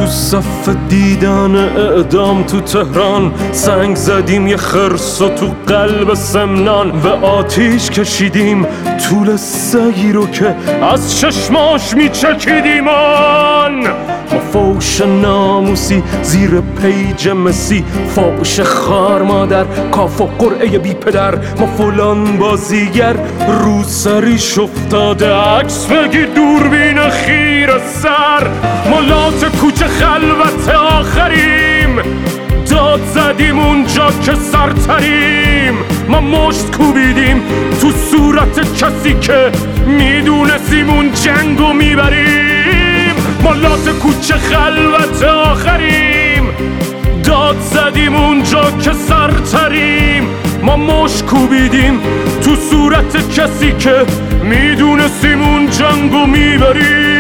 تو صف دیدن اعدام تو تهران سنگ زدیم یه خرس و تو قلب سمنان و آتیش کشیدیم طول سگی رو که از چشماش میچکیدیم آن. ما فوش ناموسی زیر پیج مسی، فوش خار مادر کاف و قرعه بی پدر. ما فلان بازیگر رو سریش افتاده عکس بگیر دوربین خیر سر. ما لات کوچه خلوت آخریم، داد زدیم اونجا که سرتریم. ما مشت کوبیدیم تو صورت کسی که میدونستیم اون جنگو میبریم. ما لات کوچه خلوت آخریم، داد زدیم اونجا که سرتریم. ما مشت کوبیدیم تو صورت کسی که میدونستیم اون جنگو میبریم.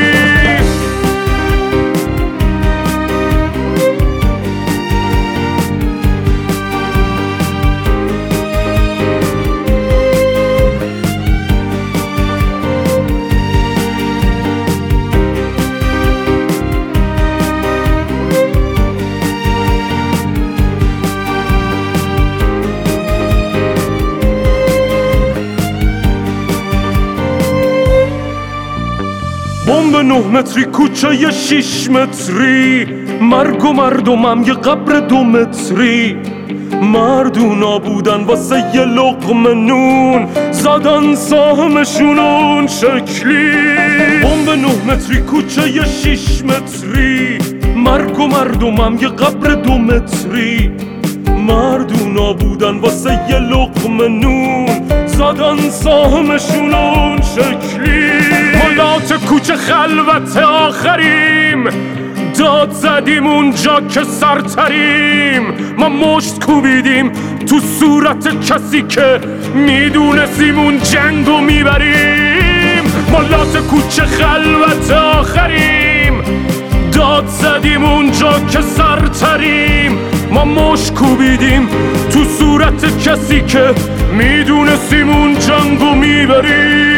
بمب 9 متری کوچه 6 متری، مرگ و مردمم یه قبر 2 متری. مردونا بودن واسه یه لقمه نون، زدن سهمشون اون شکلی. بمب 9 متری کوچه 6 متری، مرگ و مردمم یه قبر 2 متری. مردونا بودن واسه یه لقمه نون، زدن سهمشون اون شکلی. ملات کوچه خلوت آخریم، داد زدیم اونجا که سرتریم. ما مشت کوبیدیم تو صورت کسی که میدونستیم اون جنگو میبریم. ملات کوچه خلوت آخریم، داد زدیم اونجا که سرتریم. ما مشت کوبیدیم تو صورت کسی که میدونستیم اون جنگو میبریم.